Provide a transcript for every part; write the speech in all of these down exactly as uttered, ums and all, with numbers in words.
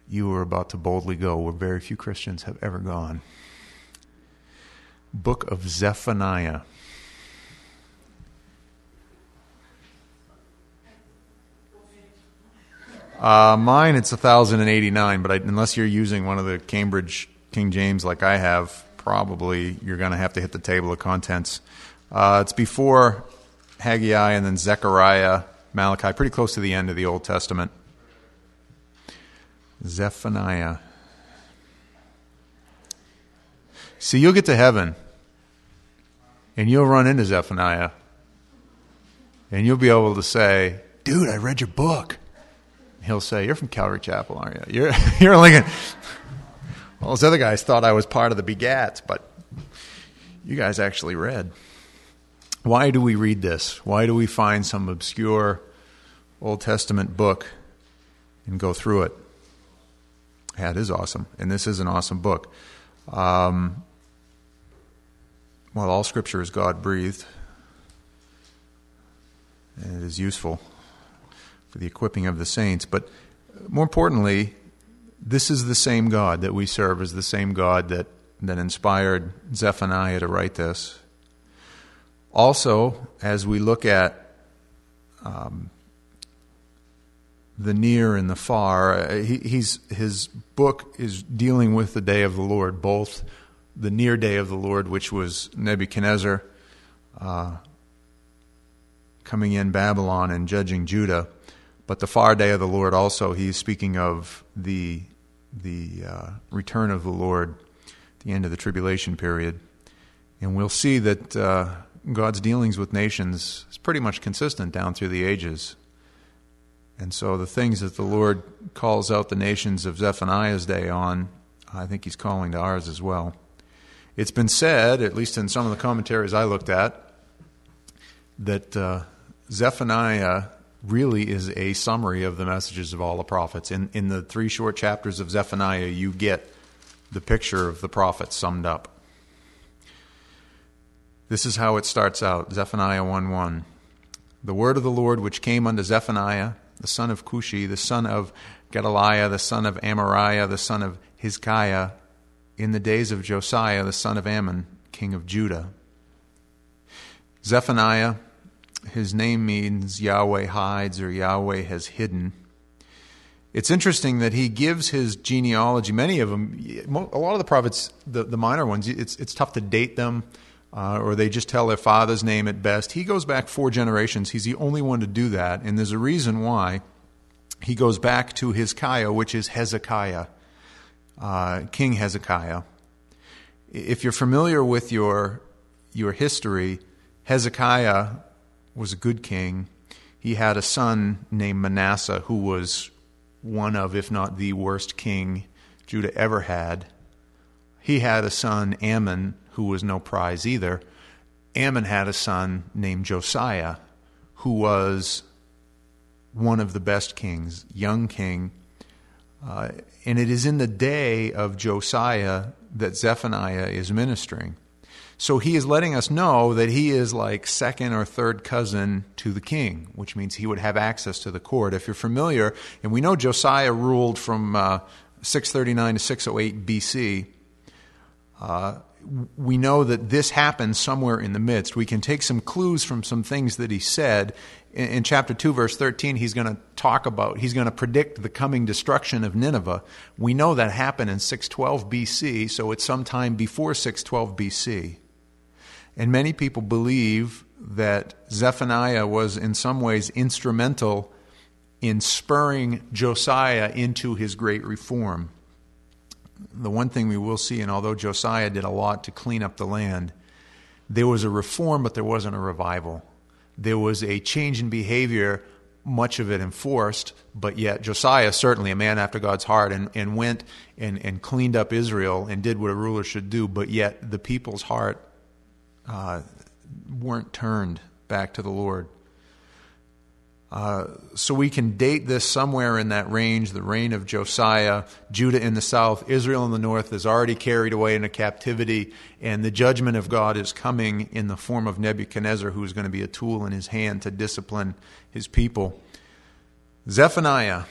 you are about to boldly go where very few Christians have ever gone. Book of Zephaniah. Uh, mine, it's one thousand eighty-nine, but I, unless you're using one of the Cambridge King James like I have, probably you're going to have to hit the table of contents. Uh, it's before Haggai and then Zechariah, Malachi, pretty close to the end of the Old Testament. Zephaniah. See, you'll get to heaven, and you'll run into Zephaniah, and you'll be able to say, dude, I read your book. He'll say, you're from Calvary Chapel, aren't you? You're, you're Lincoln. Well, those other guys thought I was part of the begats, but you guys actually read. Why do we read this? Why do we find some obscure Old Testament book and go through it? Yeah, it is awesome, and this is an awesome book. Um, well, all Scripture is God-breathed, and it is useful for the equipping of the saints. But more importantly, this is the same God that we serve, is the same God that, that inspired Zephaniah to write this. Also, as we look at um, the near and the far, uh, he, he's, his book is dealing with the day of the Lord, both the near day of the Lord, which was Nebuchadnezzar uh, coming in Babylon and judging Judah, but the far day of the Lord also, he's speaking of the the uh, return of the Lord, the end of the tribulation period. And we'll see that uh, God's dealings with nations is pretty much consistent down through the ages. And so the things that the Lord calls out the nations of Zephaniah's day on, I think he's calling to ours as well. It's been said, at least in some of the commentaries I looked at, that uh, Zephaniah really is a summary of the messages of all the prophets. In in the three short chapters of Zephaniah, you get the picture of the prophets summed up. This is how it starts out, Zephaniah one one. The word of the Lord which came unto Zephaniah, the son of Cushi, the son of Gedaliah, the son of Amariah, the son of Hizkiah, in the days of Josiah, the son of Ammon, king of Judah. Zephaniah, his name means Yahweh hides or Yahweh has hidden. It's interesting that he gives his genealogy. Many of them, a lot of the prophets, the, the minor ones, it's it's tough to date them, uh, or they just tell their father's name at best. He goes back four generations. He's the only one to do that, and there's a reason why. He goes back to Hizkiah, which is Hezekiah, uh, King Hezekiah. If you're familiar with your your history, Hezekiah was a good king. He had a son named Manasseh, who was one of, if not the worst king Judah ever had. He had a son, Ammon, who was no prize either. Ammon had a son named Josiah, who was one of the best kings, young king. Uh, and it is in the day of Josiah that Zephaniah is ministering. So he is letting us know that he is like second or third cousin to the king, which means he would have access to the court. If you're familiar, and we know Josiah ruled from uh, six thirty-nine to six oh eight B C, uh, we know that this happened somewhere in the midst. We can take some clues from some things that he said. In, in chapter two, verse thirteen, he's going to talk about, he's going to predict the coming destruction of Nineveh. We know that happened in six twelve B C, so it's sometime before six twelve B C. And many people believe that Zephaniah was in some ways instrumental in spurring Josiah into his great reform. The one thing we will see, and although Josiah did a lot to clean up the land, there was a reform, but there wasn't a revival. There was a change in behavior, much of it enforced, but yet Josiah, certainly a man after God's heart, and, and went and, and cleaned up Israel and did what a ruler should do, but yet the people's heart Uh, weren't turned back to the Lord. Uh, so we can date this somewhere in that range, the reign of Josiah, Judah in the south, Israel in the north is already carried away into captivity, and the judgment of God is coming in the form of Nebuchadnezzar, who is going to be a tool in his hand to discipline his people. Zephaniah,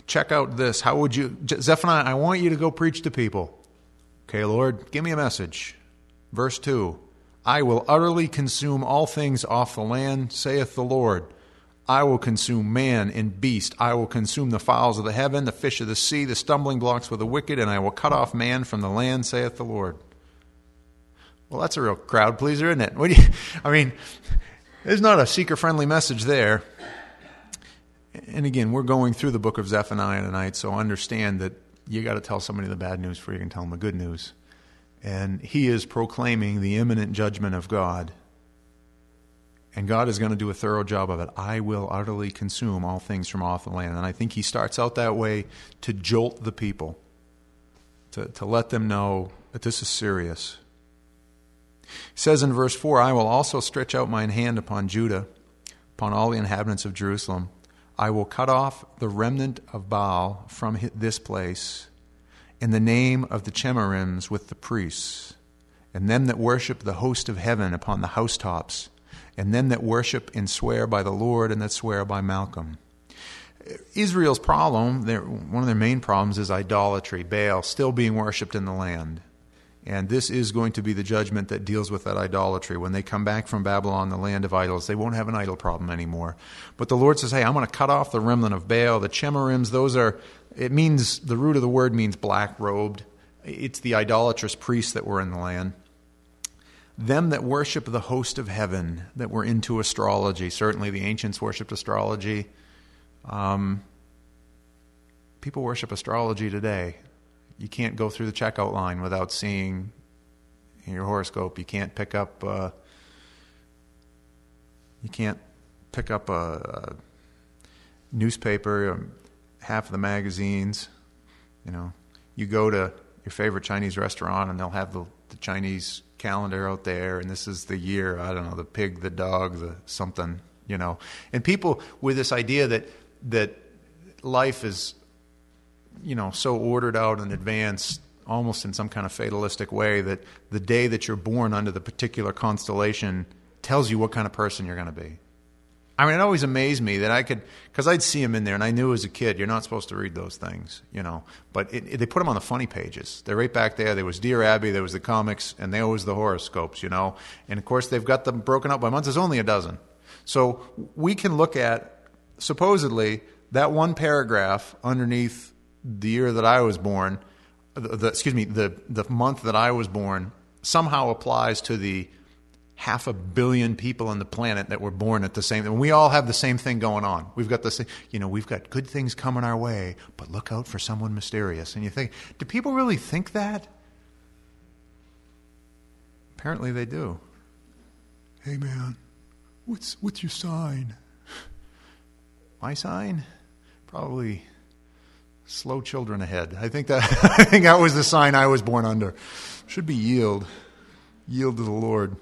check out this. How would you, Zephaniah, I want you to go preach to people. Okay, Lord, give me a message. Verse two, I will utterly consume all things off the land, saith the Lord. I will consume man and beast. I will consume the fowls of the heaven, the fish of the sea, the stumbling blocks of the wicked, and I will cut off man from the land, saith the Lord. Well, that's a real crowd pleaser, isn't it? What do you, I mean, there's not a seeker-friendly message there. And again, we're going through the book of Zephaniah tonight, so understand that you got to tell somebody the bad news before you can tell them the good news. And he is proclaiming the imminent judgment of God. And God is going to do a thorough job of it. I will utterly consume all things from off the land. And I think he starts out that way to jolt the people, to, to let them know that this is serious. He says in verse four, I will also stretch out mine hand upon Judah, upon all the inhabitants of Jerusalem. I will cut off the remnant of Baal from this place, in the name of the Chemarims with the priests, and them that worship the host of heaven upon the housetops, and them that worship and swear by the Lord and that swear by Malcolm. Israel's problem, their, one of their main problems is idolatry, Baal still being worshipped in the land. And this is going to be the judgment that deals with that idolatry. When they come back from Babylon, the land of idols, they won't have an idol problem anymore. But the Lord says, hey, I'm going to cut off the remnant of Baal. The Chemarims, those are, it means, the root of the word means black-robed. It's the idolatrous priests that were in the land. Them that worship the host of heaven, that were into astrology. Certainly the ancients worshipped astrology. Um, people worship astrology today. You can't go through the checkout line without seeing your horoscope. You can't pick up. Uh, you can't pick up a, a newspaper. Um, half of the magazines. You know, you go to your favorite Chinese restaurant, and they'll have the, the Chinese calendar out there, and this is the year. I don't know, the pig, the dog, the something. You know, and people with this idea that that life is, you know, so ordered out in advance, almost in some kind of fatalistic way, that the day that you're born under the particular constellation tells you what kind of person you're going to be. I mean, it always amazed me that I could, because I'd see them in there, and I knew as a kid, you're not supposed to read those things, you know. But it, it, they put them on the funny pages. They're right back there. There was Dear Abby, there was the comics, and there was the horoscopes, you know. And, of course, they've got them broken up by months. There's only a dozen. So we can look at, supposedly, that one paragraph underneath the year that I was born, the, the, excuse me, the, the month that I was born, somehow applies to the half a billion people on the planet that were born at the same time. We all have the same thing going on. We've got the same, you know, we've got good things coming our way, but look out for someone mysterious. And you think, do people really think that? Apparently they do. Hey man, what's what's your sign? My sign? Probably slow children ahead. I think that I think that was the sign I was born under. Should be yield. Yield to the Lord.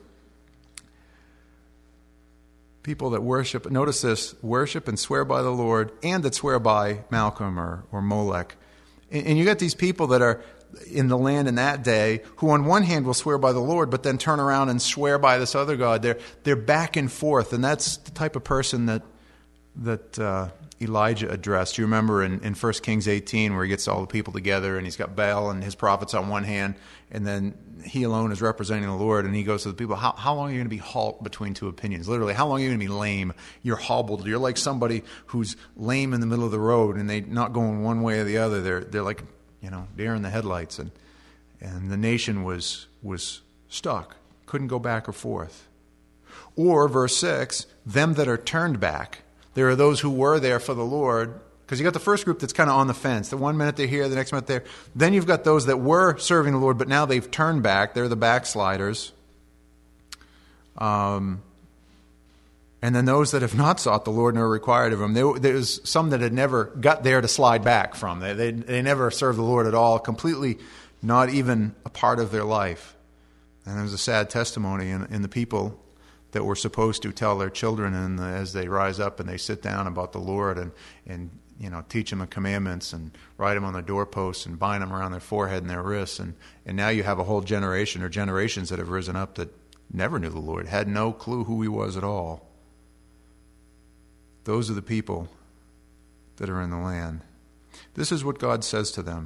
People that worship, notice this, worship and swear by the Lord, and that swear by Malcolm or, or Molech. And, and you got these people that are in the land in that day who on one hand will swear by the Lord, but then turn around and swear by this other god. They're they're back and forth, and that's the type of person that that uh, Elijah addressed. You remember in, in First Kings eighteen where he gets all the people together and he's got Baal and his prophets on one hand, and then he alone is representing the Lord, and he goes to the people, how, how long are you going to be halt between two opinions? Literally, how long are you going to be lame? You're hobbled. You're like somebody who's lame in the middle of the road and they're not going one way or the other. They're they're like, you know, deer in the headlights. And and the nation was was stuck, couldn't go back or forth. Or, verse six, them that are turned back. There are those who were there for the Lord, because you got the first group that's kind of on the fence. The one minute they're here, the next minute they're... Then you've got those that were serving the Lord, but now they've turned back. They're the backsliders. Um, and then those that have not sought the Lord nor required of Him. There, there's some that had never got there to slide back from. They, they, they never served the Lord at all, completely not even a part of their life. And there's a sad testimony in, in the people that we're supposed to tell their children and as they rise up and they sit down about the Lord and, and you know, teach them the commandments and write them on their doorposts and bind them around their forehead and their wrists. And, and now you have a whole generation or generations that have risen up that never knew the Lord, had no clue who He was at all. Those are the people that are in the land. This is what God says to them.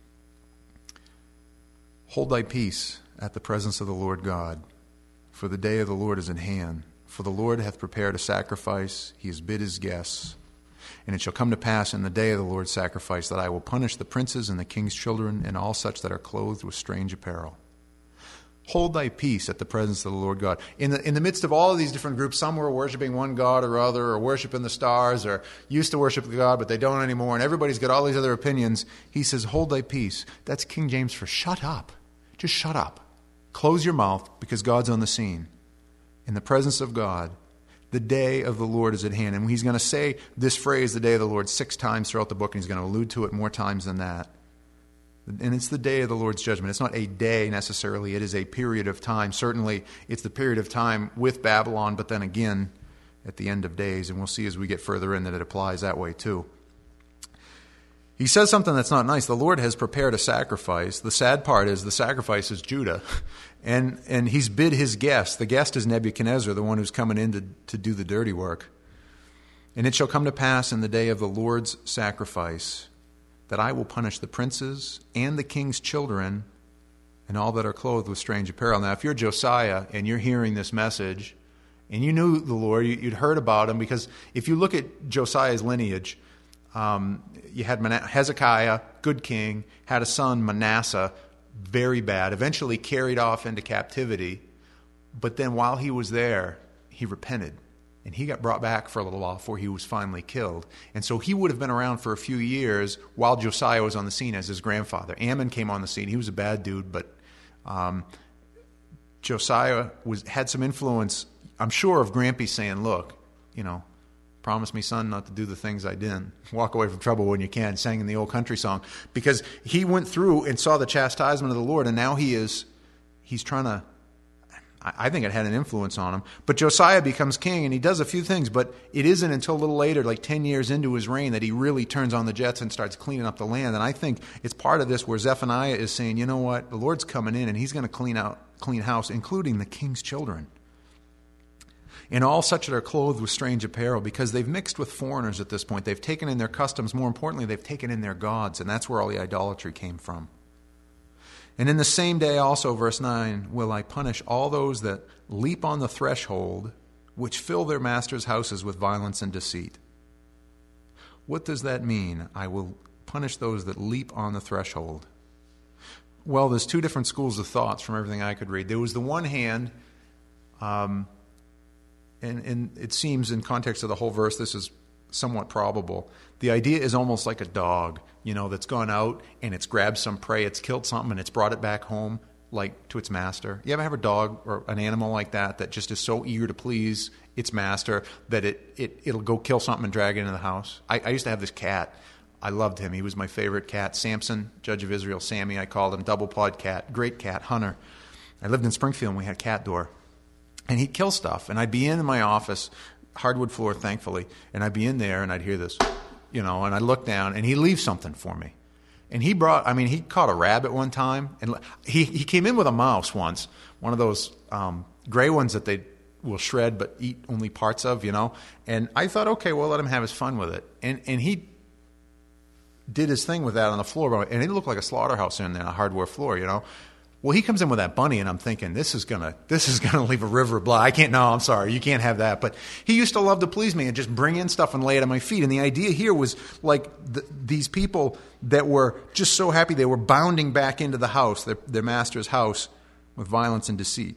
Hold thy peace at the presence of the Lord God, for the day of the Lord is at hand. For the Lord hath prepared a sacrifice, he has bid his guests. And it shall come to pass in the day of the Lord's sacrifice that I will punish the princes and the king's children and all such that are clothed with strange apparel. Hold thy peace at the presence of the Lord God. In the, in the midst of all of these different groups, some were worshiping one god or other, or worshiping the stars, or used to worship the God, but they don't anymore, and everybody's got all these other opinions. He says, hold thy peace. That's King James for shut up. Just shut up. Close your mouth, because God's on the scene. In the presence of God, the day of the Lord is at hand. And he's going to say this phrase, the day of the Lord, six times throughout the book, and he's going to allude to it more times than that. And it's the day of the Lord's judgment. It's not a day necessarily. It is a period of time. Certainly, it's the period of time with Babylon, but then again, at the end of days. And we'll see as we get further in that it applies that way too. He says something that's not nice. The Lord has prepared a sacrifice. The sad part is the sacrifice is Judah. And and he's bid his guest. The guest is Nebuchadnezzar, the one who's coming in to, to do the dirty work. And it shall come to pass in the day of the Lord's sacrifice that I will punish the princes and the king's children and all that are clothed with strange apparel. Now, if you're Josiah and you're hearing this message and you knew the Lord, you'd heard about him, because if you look at Josiah's lineage, um, you had Hezekiah, good king, had a son, Manasseh, very bad, eventually carried off into captivity. But then while he was there, he repented. And he got brought back for a little while before he was finally killed. And so he would have been around for a few years while Josiah was on the scene as his grandfather. Ammon came on the scene. He was a bad dude, but um, Josiah was had some influence, I'm sure, of Grampy saying, look, you know, promise me, son, not to do the things I did. Walk away from trouble when you can, sang in the old country song. Because he went through and saw the chastisement of the Lord, and now he is, he's trying to, I think it had an influence on him. But Josiah becomes king, and he does a few things, but it isn't until a little later, like ten years into his reign, that he really turns on the jets and starts cleaning up the land. And I think it's part of this where Zephaniah is saying, you know what, the Lord's coming in, and he's going to clean out, clean house, including the king's children. And all such that are clothed with strange apparel, because they've mixed with foreigners at this point. They've taken in their customs. More importantly, they've taken in their gods, and that's where all the idolatry came from. And in the same day also, verse nine, will I punish all those that leap on the threshold, which fill their masters' houses with violence and deceit. What does that mean? I will punish those that leap on the threshold. Well, there's two different schools of thoughts from everything I could read. There was the one hand, um, and, and it seems in context of the whole verse, this is somewhat probable. The idea is almost like a dog, you know, that's gone out and it's grabbed some prey, it's killed something, and it's brought it back home, like to its master. You ever have a dog or an animal like that that just is so eager to please its master that it, it, it'll go kill something and drag it into the house? I, I used to have this cat. I loved him. He was my favorite cat. Samson, judge of Israel, Sammy, I called him, double-pawed cat, great cat, hunter. I lived in Springfield and we had a cat door. And he'd kill stuff. And I'd be in my office, hardwood floor, thankfully, and I'd be in there and I'd hear this, you know, and I'd look down and he'd leave something for me. And he brought, I mean, he caught a rabbit one time, and he, he came in with a mouse once, one of those um, gray ones that they will shred but eat only parts of, you know. And I thought, okay, well, let him have his fun with it. And and he did his thing with that on the floor, and it looked like a slaughterhouse in there, a hardwood floor, you know. Well, he comes in with that bunny, and I'm thinking, this is gonna, this is gonna leave a river of blood. I can't. No, I'm sorry, you can't have that. But he used to love to please me and just bring in stuff and lay it at my feet. And the idea here was like the, these people that were just so happy they were bounding back into the house, their, their master's house, with violence and deceit.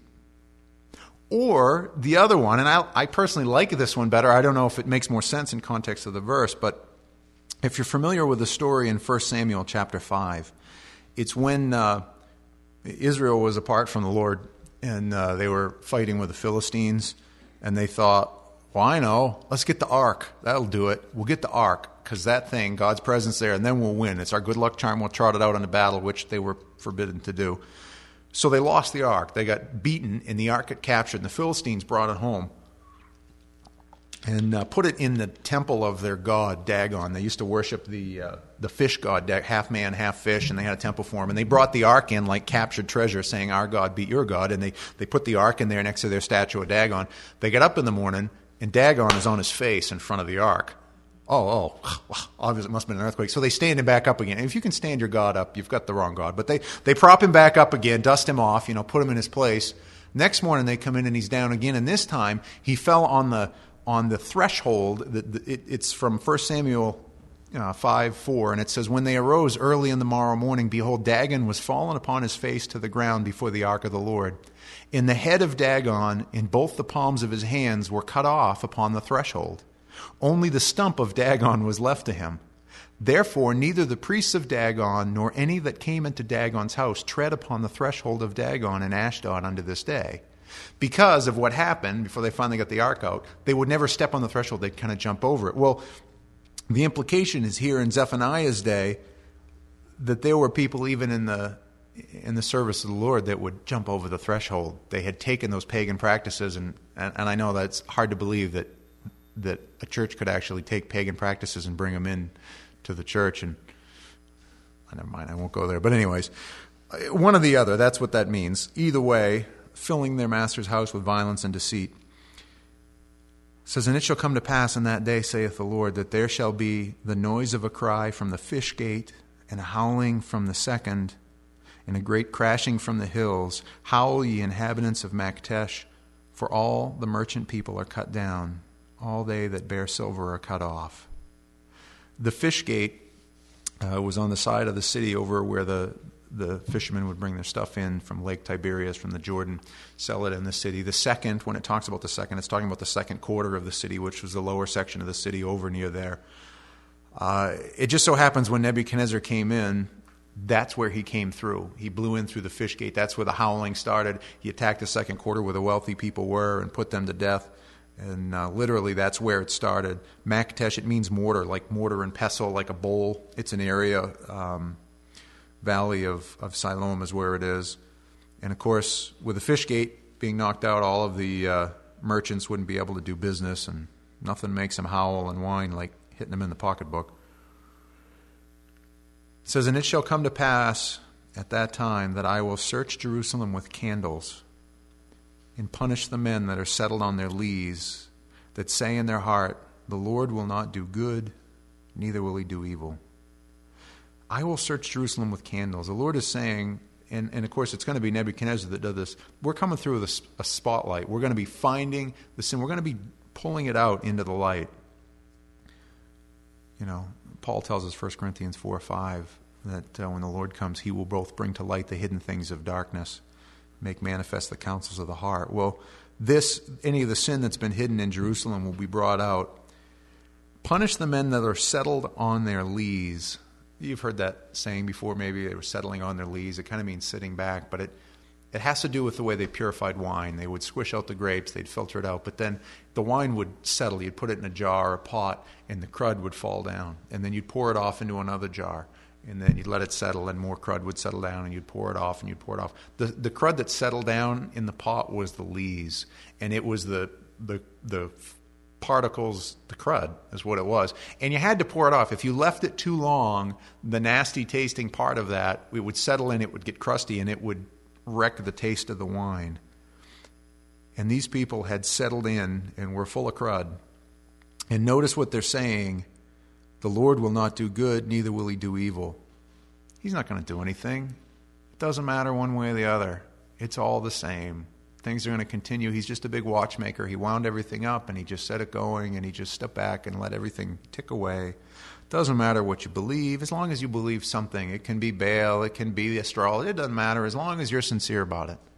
Or the other one, and I, I personally like this one better. I don't know if it makes more sense in context of the verse, but if you're familiar with the story in First Samuel chapter five, it's when Uh, Israel was apart from the Lord, and uh, they were fighting with the Philistines, and they thought, well, I know, let's get the ark. That'll do it. We'll get the ark, because that thing, God's presence there, and then we'll win. It's our good luck charm. We'll trot it out in a battle, which they were forbidden to do. So they lost the ark. They got beaten, and the ark got captured, and the Philistines brought it home and uh, put it in the temple of their god, Dagon. They used to worship the uh, the fish god, half man, half fish, and they had a temple for him. And they brought the ark in like captured treasure, saying, our God beat your God. And they, they put the ark in there next to their statue of Dagon. They get up in the morning, and Dagon is on his face in front of the ark. Oh, oh, obviously it must have been an earthquake. So they stand him back up again. And if you can stand your God up, you've got the wrong God. But they, they prop him back up again, dust him off, you know, put him in his place. Next morning they come in and he's down again. And this time he fell on the on the threshold. The, the, it, it's from First Samuel uh, five four. And it says, when they arose early in the morrow morning, behold, Dagon was fallen upon his face to the ground before the ark of the Lord. And the head of Dagon in both the palms of his hands were cut off upon the threshold. Only the stump of Dagon was left to him. Therefore, neither the priests of Dagon nor any that came into Dagon's house tread upon the threshold of Dagon in Ashdod unto this day. Because of what happened before they finally got the ark out, they would never step on the threshold. They'd kind of jump over it. Well, the implication is here in Zephaniah's day that there were people even in the in the service of the Lord that would jump over the threshold. They had taken those pagan practices, and, and, and I know that's hard to believe that that a church could actually take pagan practices and bring them in to the church. And oh, never mind, I won't go there. But anyways, one or the other, that's what that means. Either way, filling their master's house with violence and deceit. It says, and it shall come to pass in that day, saith the Lord, that there shall be the noise of a cry from the fish gate, and a howling from the second, and a great crashing from the hills. Howl, ye inhabitants of Maktesh, for all the merchant people are cut down. All they that bear silver are cut off. The fish gate uh, was on the side of the city over where the, the fishermen would bring their stuff in from Lake Tiberias, from the Jordan, sell it in the city. The second, when it talks about the second, it's talking about the second quarter of the city, which was the lower section of the city over near there. Uh, it just so happens when Nebuchadnezzar came in, that's where he came through. He blew in through the fish gate. That's where the howling started. He attacked the second quarter where the wealthy people were and put them to death. And uh, literally that's where it started. Maktesh, it means mortar, like mortar and pestle, like a bowl. It's an area, um, valley of, of Siloam is where it is. And of course, with the fish gate being knocked out, all of the uh, merchants wouldn't be able to do business, and nothing makes them howl and whine like hitting them in the pocketbook. It says, and it shall come to pass at that time that I will search Jerusalem with candles, and punish the men that are settled on their lees, that say in their heart, the Lord will not do good, neither will he do evil. I will search Jerusalem with candles. The Lord is saying, and, and of course it's going to be Nebuchadnezzar that does this, we're coming through with a, a spotlight. We're going to be finding the sin. We're going to be pulling it out into the light. You know, Paul tells us, First Corinthians four five, that uh, when the Lord comes, he will both bring to light the hidden things of darkness, make manifest the counsels of the heart. Well, this, any of the sin that's been hidden in Jerusalem will be brought out. Punish the men that are settled on their lees. You've heard that saying before, maybe they were settling on their lees. It kind of means sitting back, but it, it has to do with the way they purified wine. They would squish out the grapes, they'd filter it out, but then the wine would settle. You'd put it in a jar or a pot, and the crud would fall down. And then you'd pour it off into another jar. And then you'd let it settle, and more crud would settle down, and you'd pour it off, and you'd pour it off. The the crud that settled down in the pot was the lees, and it was the the the particles, the crud is what it was. And you had to pour it off. If you left it too long, the nasty tasting part of that, it would settle in, it would get crusty, and it would wreck the taste of the wine. And these people had settled in and were full of crud. And notice what they're saying. The Lord will not do good, neither will he do evil. He's not going to do anything. It doesn't matter one way or the other. It's all the same. Things are going to continue. He's just a big watchmaker. He wound everything up, and he just set it going, and he just stepped back and let everything tick away. It doesn't matter what you believe, as long as you believe something. It can be Baal, it can be astrology. It doesn't matter, as long as you're sincere about it.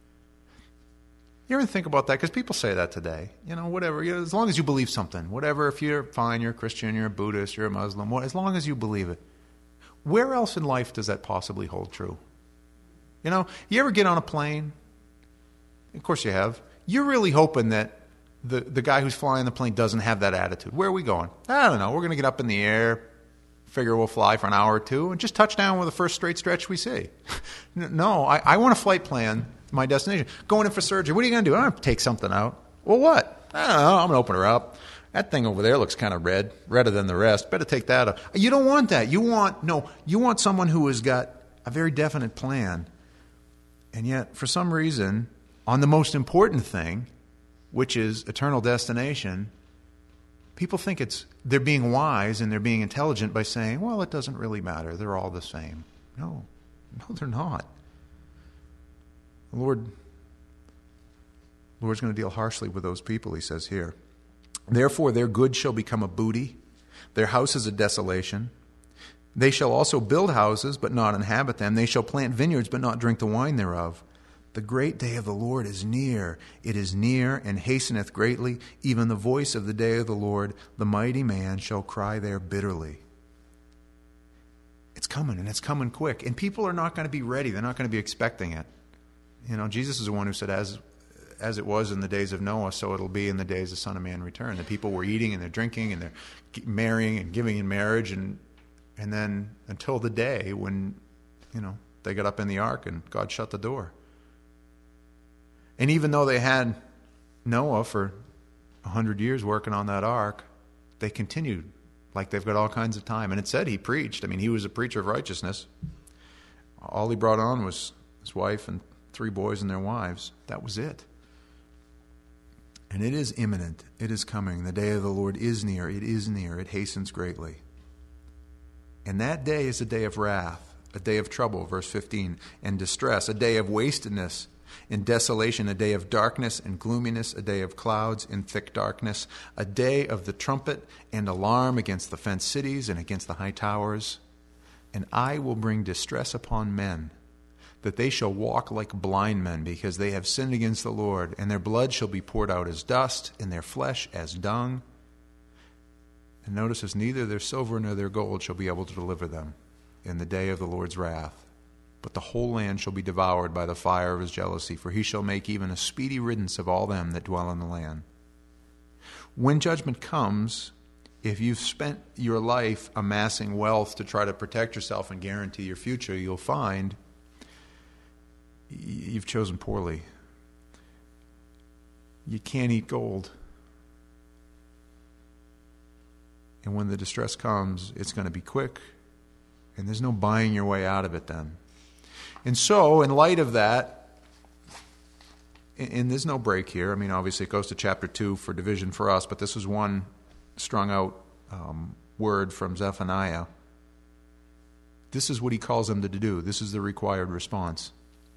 You ever think about that? Because people say that today. You know, whatever. You know, as long as you believe something. Whatever. If you're fine, you're a Christian, you're a Buddhist, you're a Muslim. As long as you believe it. Where else in life does that possibly hold true? You know, you ever get on a plane? Of course you have. You're really hoping that the, the guy who's flying the plane doesn't have that attitude. Where are we going? I don't know. We're going to get up in the air, figure we'll fly for an hour or two, and just touch down with the first straight stretch we see. No, I, I want a flight plan. My destination. Going in for surgery. What are you going to do? I'm going to take something out. Well, what? I don't know. I'm going to open her up. That thing over there looks kind of red, redder than the rest. Better take that out. You don't want that. You want, no, you want someone who has got a very definite plan. And yet, for some reason, on the most important thing, which is eternal destination, People think it's they're being wise and they're being intelligent by saying, well, it doesn't really matter. They're all the same. No, no, they're not. The Lord, the Lord's going to deal harshly with those people, he says here. Therefore, their goods shall become a booty, their houses a desolation. They shall also build houses, but not inhabit them. They shall plant vineyards, but not drink the wine thereof. The great day of the Lord is near. It is near and hasteneth greatly. Even the voice of the day of the Lord, the mighty man shall cry there bitterly. It's coming, and it's coming quick. And people are not going to be ready. They're not going to be expecting it. You know, Jesus is the one who said, as as it was in the days of Noah, so it'll be in the days of Son of Man return. The people were eating and they're drinking and they're marrying and giving in marriage, and and then until the day when, you know, they got up in the ark and God shut the door. And even though they had Noah for a hundred years working on that ark, they continued like they've got all kinds of time. And it said he preached. I mean, he was a preacher of righteousness. All he brought on was his wife and three boys and their wives. That was it. And it is imminent. It is coming. The day of the Lord is near. It is near. It hastens greatly. And that day is a day of wrath, a day of trouble, verse fifteen, and distress, a day of wastedness and desolation, a day of darkness and gloominess, a day of clouds and thick darkness, a day of the trumpet and alarm against the fenced cities and against the high towers. And I will bring distress upon men, that they shall walk like blind men, because they have sinned against the Lord, and their blood shall be poured out as dust, and their flesh as dung. And notice this, neither their silver nor their gold shall be able to deliver them in the day of the Lord's wrath. But the whole land shall be devoured by the fire of his jealousy, for he shall make even a speedy riddance of all them that dwell in the land. When judgment comes, if you've spent your life amassing wealth to try to protect yourself and guarantee your future, you'll find you've chosen poorly. You can't eat gold. And when the distress comes, it's going to be quick, and there's no buying your way out of it then. And so, in light of that, and there's no break here. I mean, obviously it goes to chapter two for division for us, but this is one strung out um, word from Zephaniah. This is what he calls them to do. This is the required response.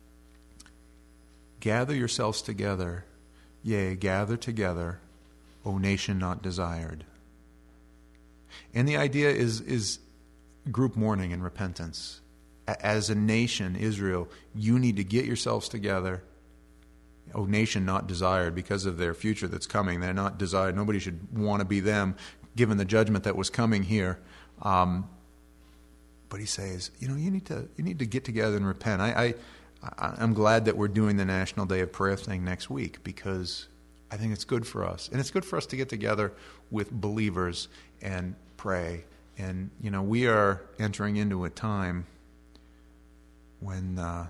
Gather yourselves together, yea, gather together, O nation not desired. And the idea is, is group mourning and repentance. As a nation, Israel, you need to get yourselves together. O nation not desired, because of their future that's coming. They're not desired. Nobody should want to be them, given the judgment that was coming here. Um, but he says, you know, you need to you need to get together and repent. I, I I'm glad that we're doing the National Day of Prayer thing next week, because I think it's good for us, and it's good for us to get together with believers and pray. And you know, we are entering into a time when uh,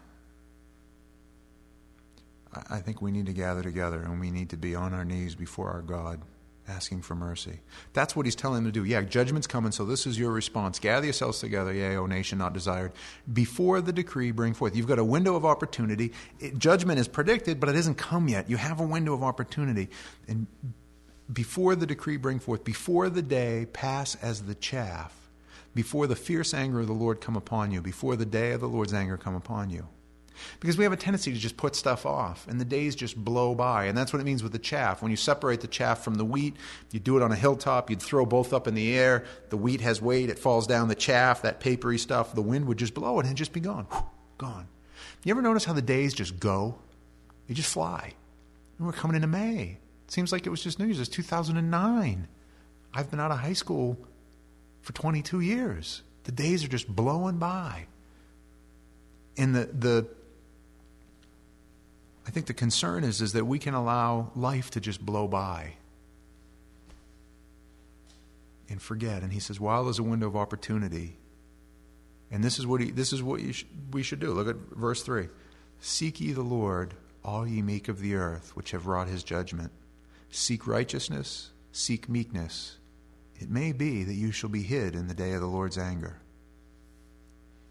I think we need to gather together, and we need to be on our knees before our God, asking for mercy. That's what he's telling them to do. Yeah, judgment's coming, so this is your response. Gather yourselves together, yea, O nation not desired, before the decree bring forth. You've got a window of opportunity. It, judgment is predicted, but it hasn't come yet. You have a window of opportunity. And before the decree bring forth, before the day pass as the chaff, before the fierce anger of the Lord come upon you, before the day of the Lord's anger come upon you. Because we have a tendency to just put stuff off, and the days just blow by. And that's what it means with the chaff. When you separate the chaff from the wheat, you do it on a hilltop, you'd throw both up in the air. The wheat has weight, it falls down. The chaff, that papery stuff, the wind would just blow it and it'd just be gone. Gone. You ever notice how the days just go? They just fly. And we're coming into May. It seems like it was just New Year's. It's two thousand nine. I've been out of high school for twenty-two years. The days are just blowing by. And the the I think the concern is, is that we can allow life to just blow by and forget. And he says, while there's a window of opportunity, and this is what he, this is what you sh- we should do. Look at verse three. Seek ye the Lord, all ye meek of the earth, which have wrought his judgment. Seek righteousness, seek meekness. It may be that you shall be hid in the day of the Lord's anger.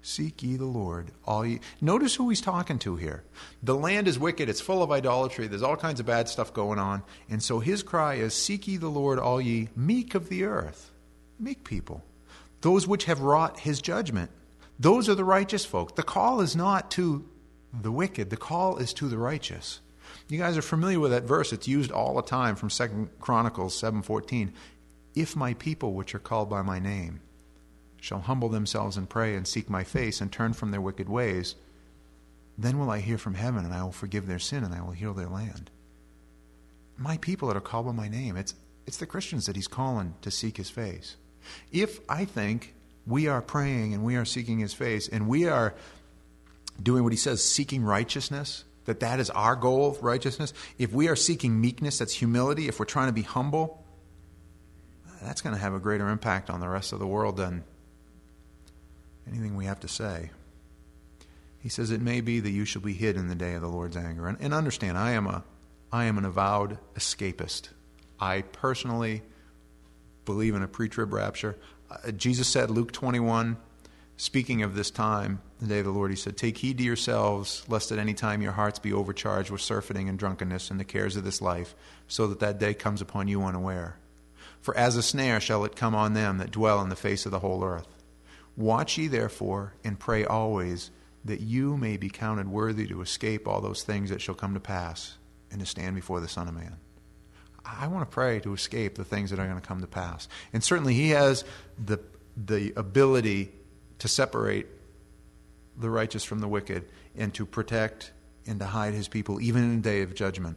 Seek ye the Lord, all ye. Notice who he's talking to here. The land is wicked. It's full of idolatry. There's all kinds of bad stuff going on. And so his cry is, seek ye the Lord, all ye meek of the earth. Meek people. Those which have wrought his judgment. Those are the righteous folk. The call is not to the wicked. The call is to the righteous. You guys are familiar with that verse. It's used all the time from Second Chronicles seven fourteen. If my people, which are called by my name, shall humble themselves and pray and seek my face and turn from their wicked ways, then will I hear from heaven and I will forgive their sin and I will heal their land. My people that are called by my name, it's, it's the Christians that he's calling to seek his face. If I think we are praying and we are seeking his face and we are doing what he says, seeking righteousness, that that is our goal, righteousness, if we are seeking meekness, that's humility, if we're trying to be humble, that's going to have a greater impact on the rest of the world than anything we have to say. He says, it may be that you shall be hid in the day of the Lord's anger. And, and understand, I am a, I am an avowed escapist. I personally believe in a pre-trib rapture. Uh, Jesus said, Luke twenty-one, speaking of this time, the day of the Lord, he said, take heed to yourselves, lest at any time your hearts be overcharged with surfeiting and drunkenness and the cares of this life, so that that day comes upon you unaware. For as a snare shall it come on them that dwell on the face of the whole earth. Watch ye therefore, and pray always, that you may be counted worthy to escape all those things that shall come to pass, and to stand before the Son of Man. I want to pray to escape the things that are going to come to pass. And certainly he has the, the ability to separate the righteous from the wicked, and to protect and to hide his people, even in a day of judgment.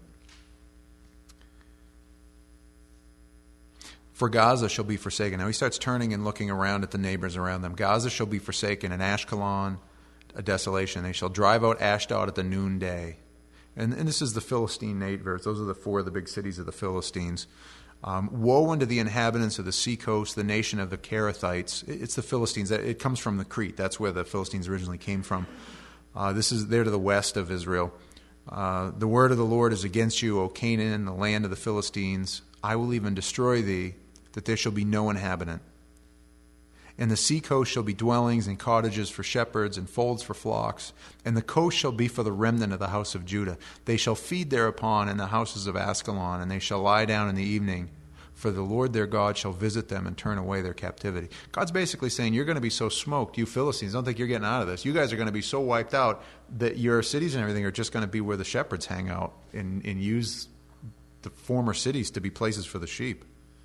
For Gaza shall be forsaken. Now he starts turning and looking around at the neighbors around them. Gaza shall be forsaken, and Ashkelon a desolation. They shall drive out Ashdod at the noonday. And, and this is the Philistine eight verse. Those are the four of the big cities of the Philistines. Um, Woe unto the inhabitants of the seacoast, the nation of the Kerethites. It's the Philistines. It comes from the Crete. That's where the Philistines originally came from. Uh, this is there to the west of Israel. Uh, the word of the Lord is against you, O Canaan, the land of the Philistines. I will even destroy thee, that there shall be no inhabitant. And the sea coast shall be dwellings and cottages for shepherds and folds for flocks. And the coast shall be for the remnant of the house of Judah. They shall feed thereupon in the houses of Askelon, and they shall lie down in the evening. For the Lord their God shall visit them and turn away their captivity. God's basically saying, you're going to be so smoked, you Philistines, don't think you're getting out of this. You guys are going to be so wiped out that your cities and everything are just going to be where the shepherds hang out and, and use the former cities to be places for the sheep.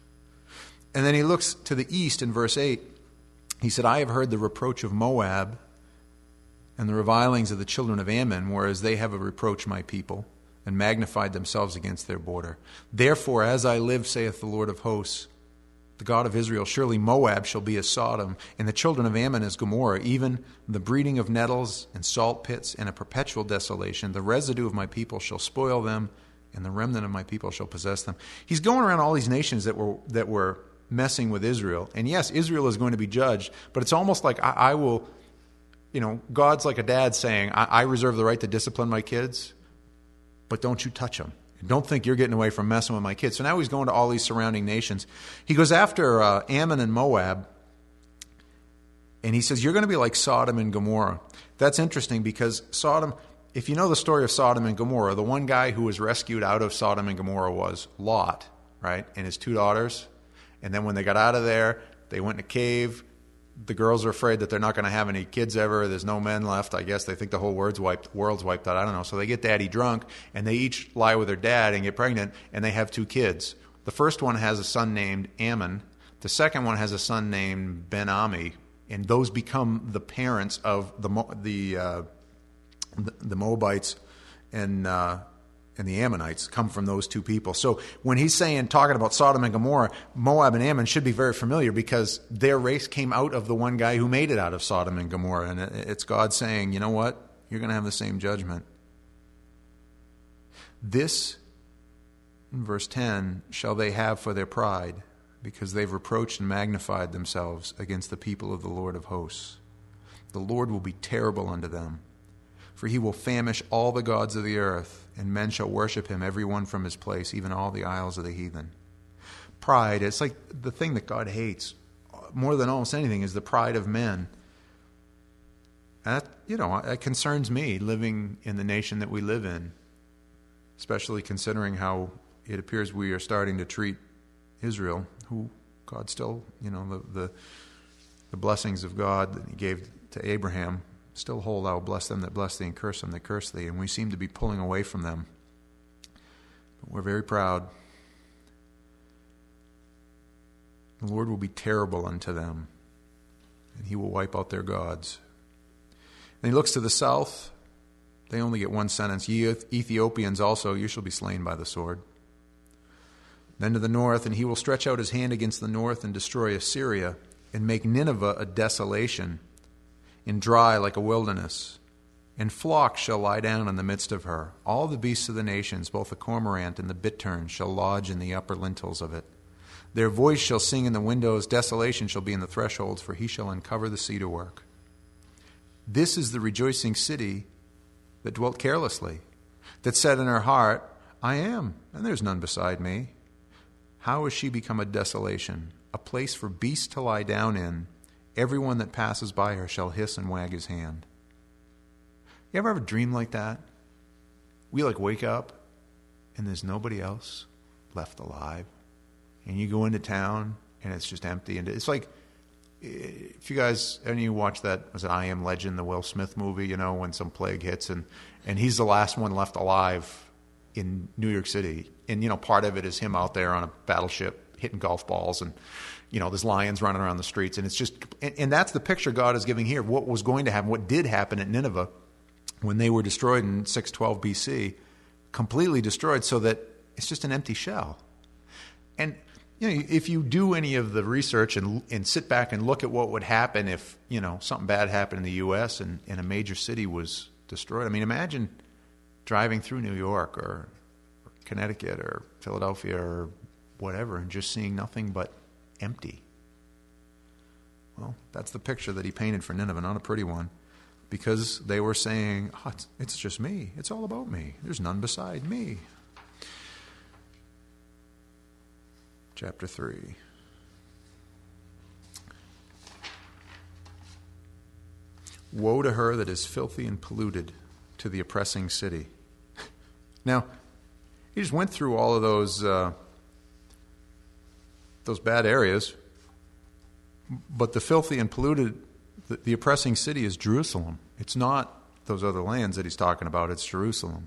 And then he looks to the east in verse eight. He said, I have heard the reproach of Moab and the revilings of the children of Ammon, whereas they have reproached my people and magnified themselves against their border. Therefore, as I live, saith the Lord of hosts, the God of Israel, surely Moab shall be as Sodom, and the children of Ammon as Gomorrah, even the breeding of nettles and salt pits and a perpetual desolation. The residue of my people shall spoil them, and the remnant of my people shall possess them. He's going around all these nations that were that were messing with Israel. And yes, Israel is going to be judged, but it's almost like I, I will, you know, God's like a dad saying, I, I reserve the right to discipline my kids, but don't you touch them. Don't think you're getting away from messing with my kids. So now he's going to all these surrounding nations. He goes after uh, Ammon and Moab, and he says, you're going to be like Sodom and Gomorrah. That's interesting because Sodom, if you know the story of Sodom and Gomorrah, the one guy who was rescued out of Sodom and Gomorrah was Lot, right, and his two daughters. And then when they got out of there, they went in a cave. The girls are afraid that they're not going to have any kids ever. There's no men left. I guess they think the whole world's wiped, world's wiped out. I don't know. So they get daddy drunk, and they each lie with their dad and get pregnant, and they have two kids. The first one has a son named Ammon. The second one has a son named Ben-Ami, and those become the parents of the the uh, the, the Moabites and uh, and the Ammonites come from those two people. So when he's saying, talking about Sodom and Gomorrah, Moab and Ammon should be very familiar because their race came out of the one guy who made it out of Sodom and Gomorrah. And it's God saying, you know what? You're going to have the same judgment. This, in verse ten, shall they have for their pride, because they've reproached and magnified themselves against the people of the Lord of hosts. The Lord will be terrible unto them, for he will famish all the gods of the earth, and men shall worship him, every one from his place, even all the isles of the heathen. Pride, it's like the thing that God hates more than almost anything is the pride of men. that, you know, it concerns me living in the nation that we live in, especially considering how it appears we are starting to treat Israel, who God still, you know, the the, the blessings of God that he gave to Abraham still hold out, bless them that bless thee and curse them that curse thee, and we seem to be pulling away from them. But we're very proud. The Lord will be terrible unto them, and he will wipe out their gods. And he looks to the south. They only get one sentence. Ye Ethiopians also, you shall be slain by the sword. Then to the north, and he will stretch out his hand against the north and destroy Assyria, and make Nineveh a desolation, and dry like a wilderness. And flocks shall lie down in the midst of her. All the beasts of the nations, both the cormorant and the bittern, shall lodge in the upper lintels of it. Their voice shall sing in the windows, desolation shall be in the thresholds, for he shall uncover the cedar work. This is the rejoicing city that dwelt carelessly, that said in her heart, I am, and there's none beside me. How has she become a desolation, a place for beasts to lie down in? Everyone that passes by her shall hiss and wag his hand. You ever have a dream like that? We like wake up and there's nobody else left alive. And you go into town and it's just empty. And it's like, if you guys, any of you watch that, was it I Am Legend, the Will Smith movie, you know, when some plague hits and, and he's the last one left alive in New York City. And, you know, part of it is him out there on a battleship hitting golf balls and, you know, there's lions running around the streets. And it's just, and, and that's the picture God is giving here. What was going to happen, what did happen at Nineveh when they were destroyed in six twelve B C, completely destroyed so that it's just an empty shell. And, you know, if you do any of the research and and sit back and look at what would happen if, you know, something bad happened in the U S and, and a major city was destroyed. I mean, imagine driving through New York or, or Connecticut or Philadelphia or whatever and just seeing nothing but empty. Well, that's the picture that he painted for Nineveh, not a pretty one, because they were saying, oh, it's, it's just me. It's all about me. There's none beside me. Chapter three. Woe to her that is filthy and polluted, to the oppressing city. Now, he just went through all of those uh, those bad areas, but the filthy and polluted, the, the oppressing city is Jerusalem. It's not those other lands that he's talking about. It's Jerusalem.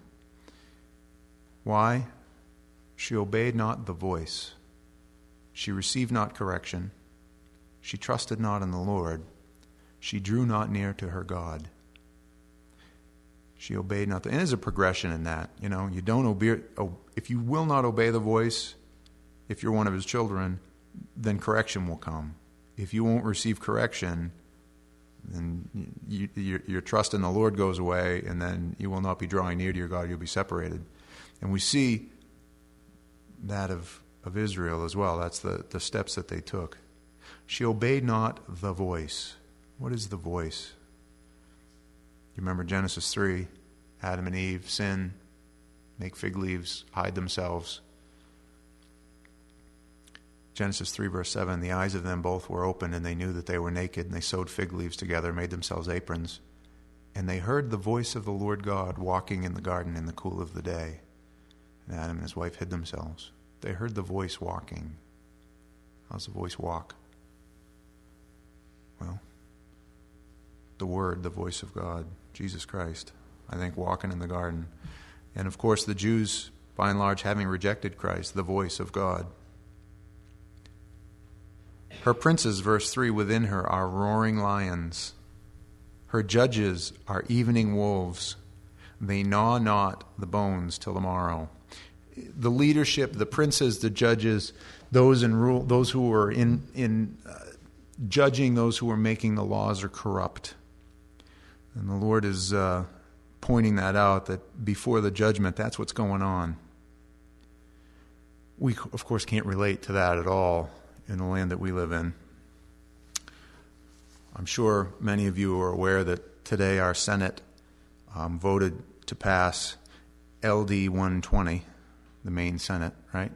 Why? She obeyed not the voice. She received not correction. She trusted not in the Lord. She drew not near to her God. She obeyed not. The, and there's a progression in that. You know, you don't obey. If you will not obey the voice, if you're one of his children, then correction will come. If you won't receive correction, then you, your, your trust in the Lord goes away, and then you will not be drawing near to your God. You'll be separated. And we see that of, of Israel as well. That's the, the steps that they took. She obeyed not the voice. What is the voice? You remember Genesis three, Adam and Eve sin, make fig leaves, hide themselves. Genesis three, verse seven, the eyes of them both were opened, and they knew that they were naked, and they sewed fig leaves together, made themselves aprons. And they heard the voice of the Lord God walking in the garden in the cool of the day. And Adam and his wife hid themselves. They heard the voice walking. How's the voice walk? Well, the Word, the voice of God, Jesus Christ, I think, walking in the garden. And of course, the Jews, by and large, having rejected Christ, the voice of God. Her princes, verse three, within her are roaring lions. Her judges are evening wolves. They gnaw not the bones till the morrow. The leadership, the princes, the judges, those in rule, those who are in in uh, judging, those who are making the laws are corrupt. And the Lord is uh, pointing that out, that before the judgment, that's what's going on. We, of course, can't relate to that at all in the land that we live in. I'm sure many of you are aware that today our Senate um, voted to pass L D one twenty, the Maine Senate, right?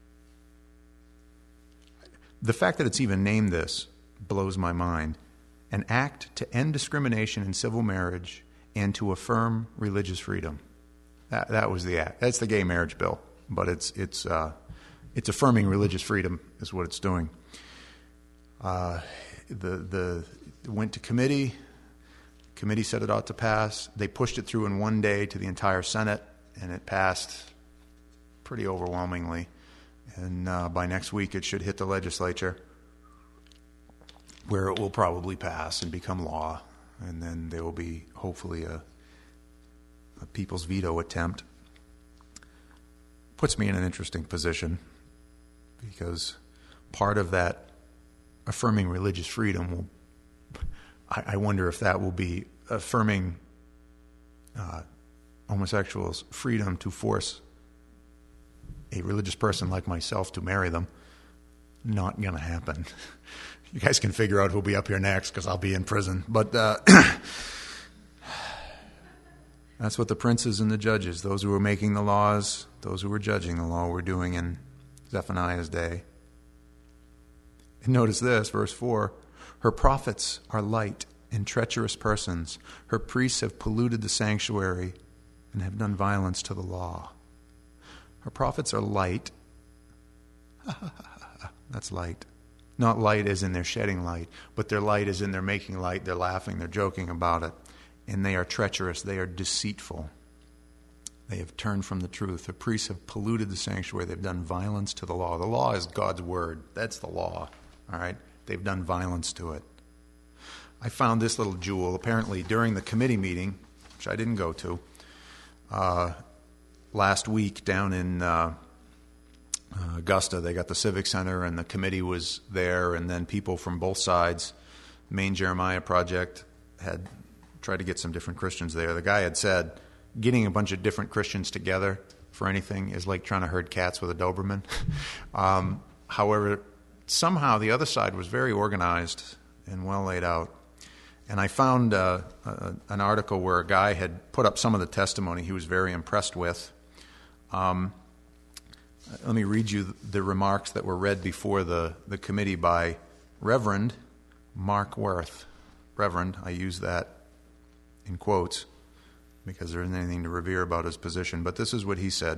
The fact that it's even named this blows my mind. an act to end discrimination in civil marriage and to affirm religious freedom. That, that was the act. That's the gay marriage bill, but it's it's uh, it's affirming religious freedom is what it's doing. Uh, the the it went to committee. Committee said it ought to pass. They pushed it through in one day to the entire Senate, and it passed pretty overwhelmingly. And uh, by next week, it should hit the legislature, where it will probably pass and become law. And then there will be, hopefully, a, a people's veto attempt. Puts me in an interesting position, because part of that affirming religious freedom will, I, I wonder if that will be affirming uh, homosexuals' freedom to force a religious person like myself to marry them. Not going to happen. You guys can figure out who'll be up here next, because I'll be in prison. But uh, that's what the princes and the judges, those who were making the laws, those who were judging the law, were doing in Zephaniah's day. And notice this, verse four, her prophets are light and treacherous persons. Her priests have polluted the sanctuary and have done violence to the law. Her prophets are light. That's light. Not light as in they're shedding light, but their light as in they're making light, they're laughing, they're joking about it. And they are treacherous, they are deceitful. They have turned from the truth. Her priests have polluted the sanctuary. They've done violence to the law. The law is God's word. That's the law. All right? They've done violence to it. I found this little jewel apparently during the committee meeting, which I didn't go to, uh, last week down in uh, uh, Augusta. They got the Civic Center, and the committee was there, and then people from both sides. Maine Jeremiah Project had tried to get some different Christians there. The guy had said getting a bunch of different Christians together for anything is like trying to herd cats with a Doberman. um, however, somehow the other side was very organized and well laid out. And I found uh, a, an article where a guy had put up some of the testimony he was very impressed with. Um, let me read you the remarks that were read before the, the committee by Reverend Mark Worth. Reverend, I use that in quotes because there isn't anything to revere about his position. But this is what he said.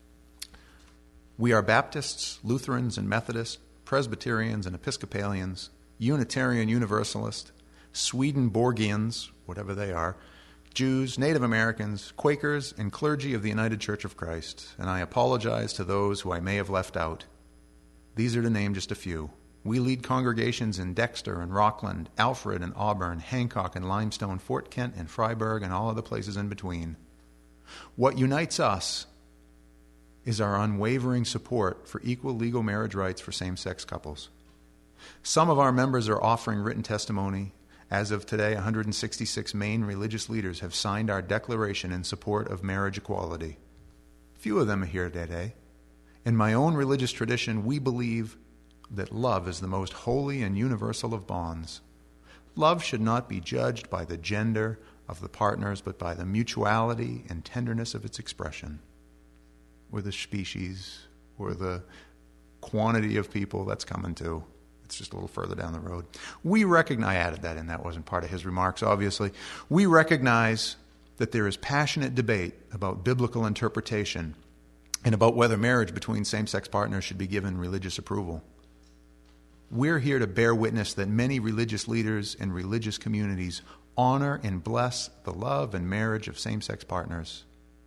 We are Baptists, Lutherans, and Methodists, Presbyterians and Episcopalians, Unitarian Universalist, Swedenborgians, whatever they are, Jews, Native Americans, Quakers, and clergy of the United Church of Christ. And I apologize to those who I may have left out. These are to name just a few. We lead congregations in Dexter and Rockland, Alfred and Auburn, Hancock and Limestone, Fort Kent and Freiburg, and all other places in between. What unites us is our unwavering support for equal legal marriage rights for same-sex couples. Some of our members are offering written testimony. As of today, one hundred sixty-six Maine religious leaders have signed our declaration in support of marriage equality. Few of them are here today. In my own religious tradition, we believe that love is the most holy and universal of bonds. Love should not be judged by the gender of the partners, but by the mutuality and tenderness of its expression. Or the species, or the quantity of people, that's coming too. It's just a little further down the road. We recognize, I added that in, that wasn't part of his remarks, obviously. We recognize that there is passionate debate about biblical interpretation and about whether marriage between same-sex partners should be given religious approval. We're here to bear witness that many religious leaders and religious communities honor and bless the love and marriage of same-sex partners.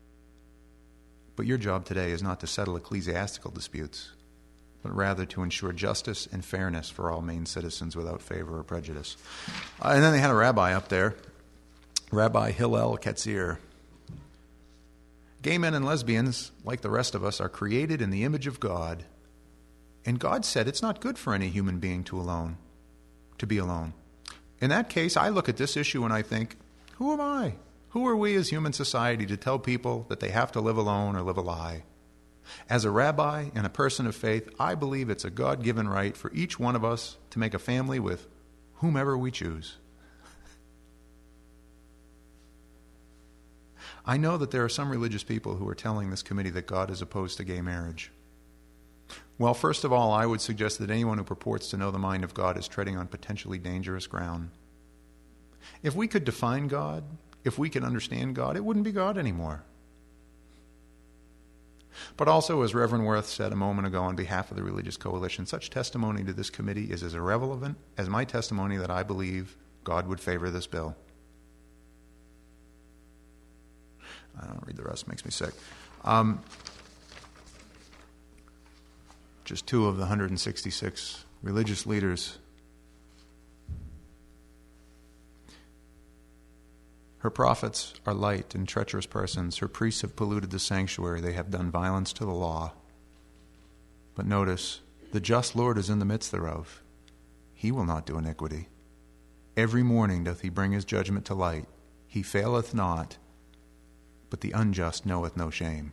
But your job today is not to settle ecclesiastical disputes, but rather to ensure justice and fairness for all Maine citizens without favor or prejudice. Uh, and then they had a rabbi up there, Rabbi Hillel Katzir. Gay men and lesbians, like the rest of us, are created in the image of God. And God said it's not good for any human being to alone, to be alone. In that case, I look at this issue and I think, who am I? Who are we as human society to tell people that they have to live alone or live a lie? As a rabbi and a person of faith, I believe it's a God-given right for each one of us to make a family with whomever we choose. I know that there are some religious people who are telling this committee that God is opposed to gay marriage. Well, first of all, I would suggest that anyone who purports to know the mind of God is treading on potentially dangerous ground. If we could define God, if we could understand God, it wouldn't be God anymore. But also, as Reverend Worth said a moment ago on behalf of the Religious Coalition, such testimony to this committee is as irrelevant as my testimony that I believe God would favor this bill. I don't read the rest, it makes me sick. Um, just two of the one hundred sixty-six religious leaders. Her prophets are light and treacherous persons. Her priests have polluted the sanctuary. They have done violence to the law. But notice, the just Lord is in the midst thereof. He will not do iniquity. Every morning doth he bring his judgment to light. He faileth not, but the unjust knoweth no shame.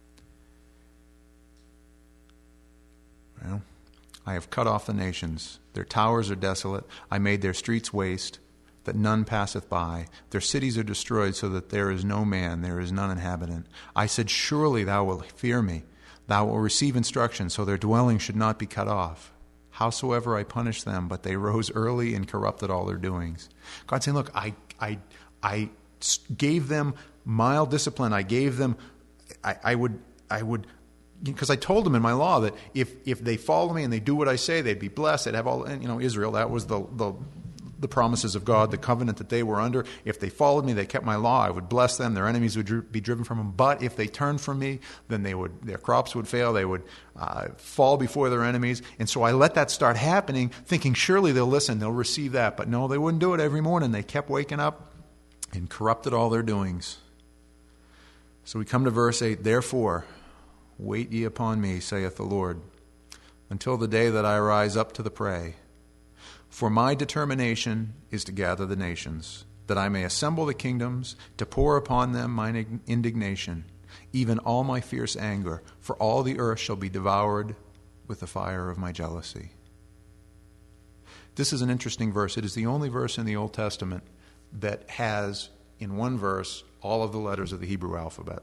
Well, I have cut off the nations. Their towers are desolate. I made their streets waste, that none passeth by. Their cities are destroyed, so that there is no man, there is none inhabitant. I said, surely thou wilt fear me. Thou wilt receive instruction, so their dwelling should not be cut off. Howsoever I punished them, but they rose early and corrupted all their doings. God's saying, look, I, I, I gave them mild discipline. I gave them, I, I would, I would, because I told them in my law that if, if they follow me and they do what I say, they'd be blessed. They'd have all, and, you know, Israel, that was the, the, the promises of God, the covenant that they were under. If they followed me, they kept my law, I would bless them. Their enemies would dri- be driven from them. But if they turned from me, then they would, their crops would fail. They would uh, fall before their enemies. And so I let that start happening, thinking surely they'll listen, they'll receive that. But no, they wouldn't do it every morning. They kept waking up and corrupted all their doings. So we come to verse eight. Therefore, wait ye upon me, saith the Lord, until the day that I rise up to the prey. For my determination is to gather the nations, that I may assemble the kingdoms, to pour upon them mine indignation, even all my fierce anger, for all the earth shall be devoured with the fire of my jealousy. This is an interesting verse. It is the only verse in the Old Testament that has, in one verse, all of the letters of the Hebrew alphabet.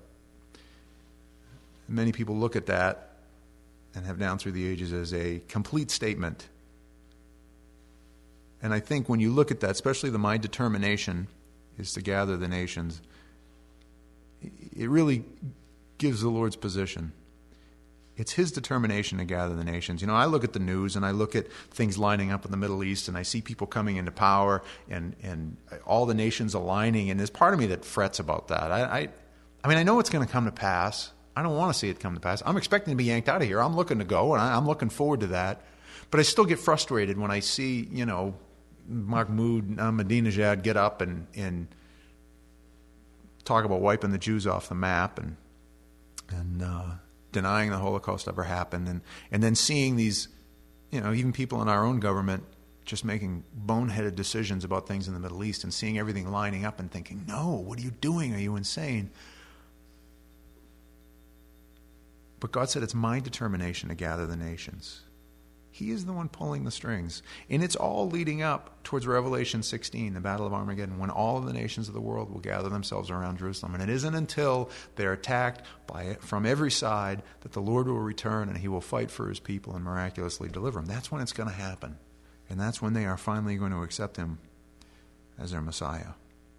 Many people look at that and have down through the ages as a complete statement. And I think when you look at that, especially the my determination is to gather the nations, it really gives the Lord's position. It's his determination to gather the nations. You know, I look at the news and I look at things lining up in the Middle East and I see people coming into power and, and all the nations aligning, and there's part of me that frets about that. I, I, I mean, I know it's going to come to pass. I don't want to see it come to pass. I'm expecting to be yanked out of here. I'm looking to go, and I, I'm looking forward to that. But I still get frustrated when I see, you know, Mahmoud Ahmadinejad get up and, and talk about wiping the Jews off the map and and uh, denying the Holocaust ever happened, and, and then seeing these, you know, even people in our own government just making boneheaded decisions about things in the Middle East and seeing everything lining up and thinking, no, what are you doing? Are you insane? But God said it's my determination to gather the nations. He is the one pulling the strings. And it's all leading up towards Revelation sixteen, the Battle of Armageddon, when all of the nations of the world will gather themselves around Jerusalem. And it isn't until they're attacked by from every side that the Lord will return and he will fight for his people and miraculously deliver them. That's when it's going to happen. And that's when they are finally going to accept him as their Messiah.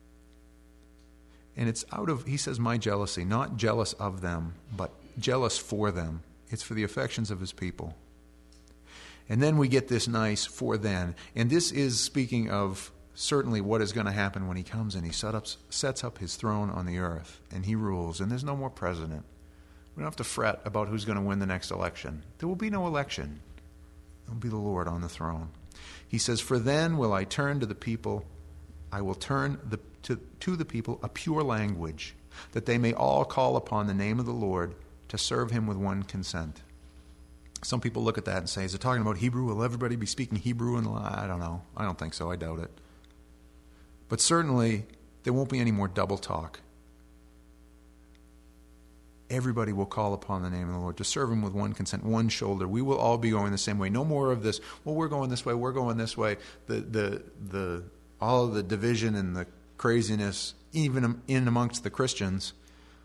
And it's out of, he says, my jealousy, not jealous of them, but jealous for them. It's for the affections of his people. And then we get this nice for then. And this is speaking of certainly what is going to happen when he comes and he set up, sets up his throne on the earth and he rules. And there's no more president. We don't have to fret about who's going to win the next election. There will be no election. It will be the Lord on the throne. He says, for then will I turn to the people, I will turn the, to, to the people a pure language, that they may all call upon the name of the Lord to serve him with one consent. Some people look at that and say, is it talking about Hebrew? Will everybody be speaking Hebrew? And I don't know. I don't think so. I doubt it. But certainly, there won't be any more double talk. Everybody will call upon the name of the Lord to serve him with one consent, one shoulder. We will all be going the same way. No more of this, well, we're going this way, we're going this way. The, the, the, all of the division and the craziness, even in amongst the Christians,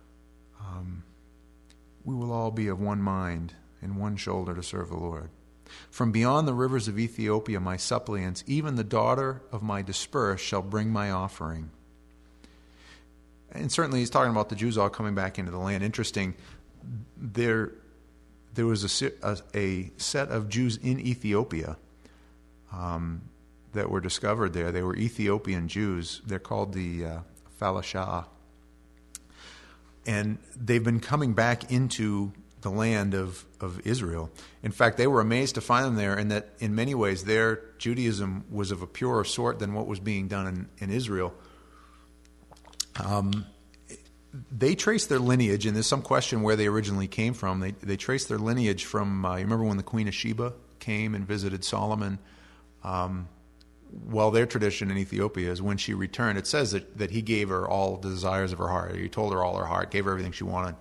um, we will all be of one mind and one shoulder to serve the Lord. From beyond the rivers of Ethiopia, my suppliants, even the daughter of my dispersed, shall bring my offering. And certainly he's talking about the Jews all coming back into the land. Interesting, there, there was a, a, a set of Jews in Ethiopia um, that were discovered there. They were Ethiopian Jews. They're called the uh, Falashah. And they've been coming back into the land of, of Israel. In fact, they were amazed to find them there, and that in many ways their Judaism was of a purer sort than what was being done in, in Israel. Um, they trace their lineage, and there's some question where they originally came from. They they trace their lineage from, uh, you remember when the Queen of Sheba came and visited Solomon? Um, well, their tradition in Ethiopia is when she returned, it says that, that he gave her all the desires of her heart. He told her all her heart, gave her everything she wanted.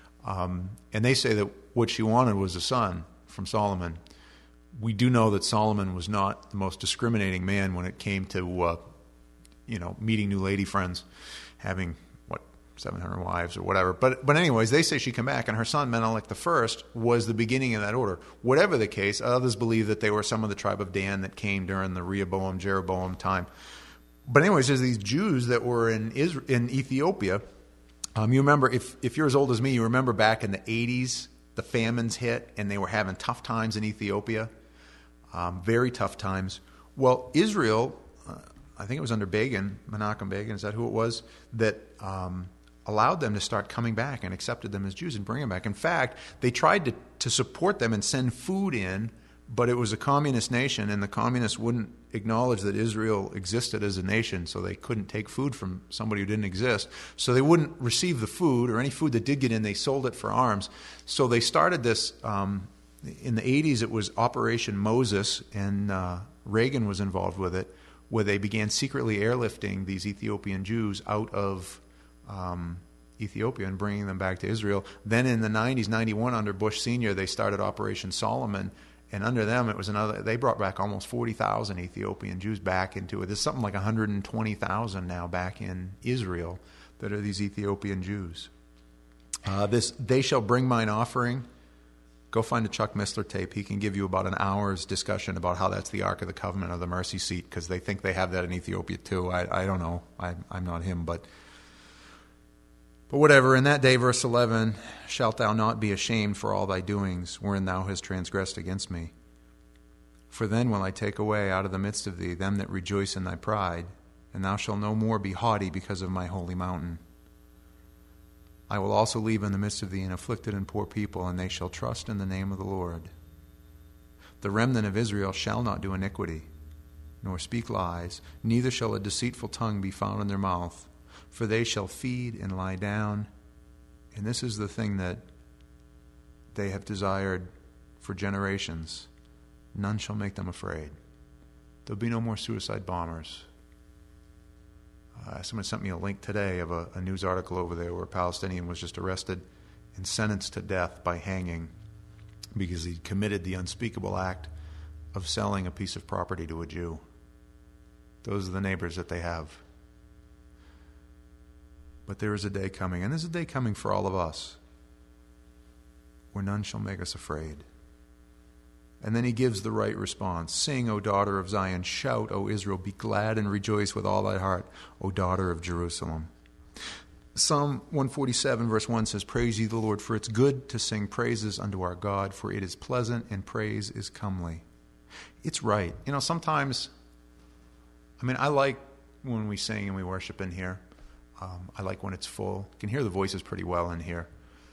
Um, and they say that what she wanted was a son from Solomon. We do know that Solomon was not the most discriminating man when it came to, uh, you know, meeting new lady friends, having, what, seven hundred wives or whatever. But but anyways, they say she came back, and her son, Menelik the First, was the beginning of that order. Whatever the case, others believe that they were some of the tribe of Dan that came during the Rehoboam, Jeroboam time. But anyways, there's these Jews that were in Israel, in Ethiopia. Um, you remember, if, if you're as old as me, you remember back in the eighties, the famines hit, and they were having tough times in Ethiopia, um, very tough times. Well, Israel, uh, I think it was under Begin, Menachem Begin, is that who it was, that um, allowed them to start coming back and accepted them as Jews and bring them back. In fact, they tried to, to support them and send food in, but it was a communist nation, and the communists wouldn't acknowledge that Israel existed as a nation, so they couldn't take food from somebody who didn't exist. So they wouldn't receive the food, or any food that did get in, they sold it for arms. So they started this, um, in the eighties it was Operation Moses, and uh, Reagan was involved with it, where they began secretly airlifting these Ethiopian Jews out of um, Ethiopia and bringing them back to Israel. Then in the nineties, ninety-one, under Bush Senior, they started Operation Solomon. And under them, it was another. They brought back almost forty thousand Ethiopian Jews back into it. There's something like one hundred twenty thousand now back in Israel that are these Ethiopian Jews. Uh, this they shall bring mine offering. Go find a Chuck Missler tape. He can give you about an hour's discussion about how that's the Ark of the Covenant or the mercy seat, because they think they have that in Ethiopia too. I, I don't know. I, I'm not him, but. But whatever, in that day, verse eleven, shalt thou not be ashamed for all thy doings, wherein thou hast transgressed against me. For then will I take away out of the midst of thee them that rejoice in thy pride, and thou shalt no more be haughty because of my holy mountain. I will also leave in the midst of thee an afflicted and poor people, and they shall trust in the name of the Lord. The remnant of Israel shall not do iniquity, nor speak lies, neither shall a deceitful tongue be found in their mouth. For they shall feed and lie down. And this is the thing that they have desired for generations. None shall make them afraid. There'll be no more suicide bombers. Uh, someone sent me a link today of a, a news article over there where a Palestinian was just arrested and sentenced to death by hanging because he committed the unspeakable act of selling a piece of property to a Jew. Those are the neighbors that they have. But there is a day coming, and there's a day coming for all of us, where none shall make us afraid. And then he gives the right response. Sing, O daughter of Zion. Shout, O Israel. Be glad and rejoice with all thy heart, O daughter of Jerusalem. Psalm one forty-seven, verse one says, Praise ye the Lord, for it's good to sing praises unto our God, for it is pleasant, and praise is comely. It's right. You know, sometimes, I mean, I like when we sing and we worship in here. Um, I like when it's full. You can hear the voices pretty well in here.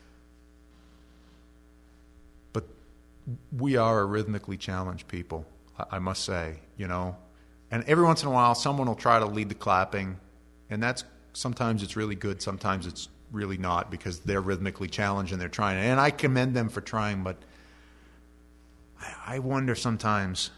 But we are a rhythmically challenged people, I, I must say, you know. And every once in a while, someone will try to lead the clapping, and that's sometimes it's really good, sometimes it's really not, because they're rhythmically challenged and they're trying. And I commend them for trying, but I, I wonder sometimes,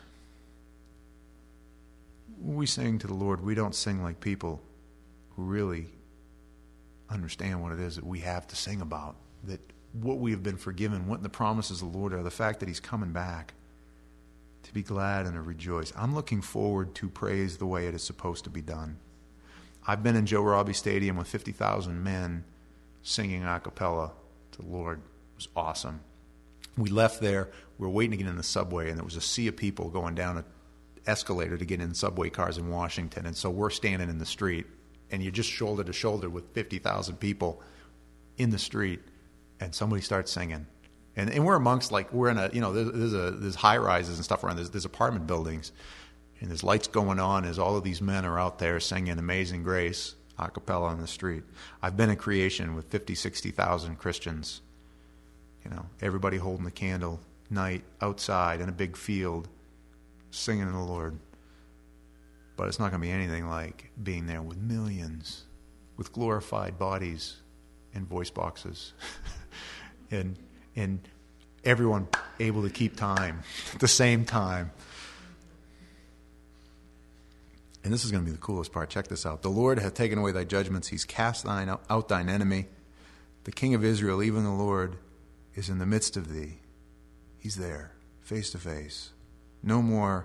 when we sing to the Lord, we don't sing like people who really understand what it is that we have to sing about, that what we have been forgiven, what the promises of the Lord are, the fact that he's coming back, to be glad and to rejoice. I'm looking forward to praise the way it is supposed to be done. I've been in Joe Robbie Stadium with fifty thousand men singing a cappella to the Lord. It was awesome. We left there. We were waiting to get in the subway, and there was a sea of people going down an escalator to get in subway cars in Washington. And so we're standing in the street, and you're just shoulder to shoulder with fifty thousand people in the street, and somebody starts singing. And, and we're amongst, like, we're in a, you know, there's, there's, a, there's high rises and stuff around. There's, there's apartment buildings, and there's lights going on as all of these men are out there singing Amazing Grace a cappella on the street. I've been at Creation with fifty, sixty thousand Christians. You know, everybody holding the candle, night, outside, in a big field, singing to the Lord. But it's not going to be anything like being there with millions, with glorified bodies and voice boxes. and and everyone able to keep time at the same time. And this is going to be the coolest part. Check this out. The Lord hath taken away thy judgments. He's cast thine out thine enemy. The King of Israel, even the Lord, is in the midst of thee. He's there, face to face. No more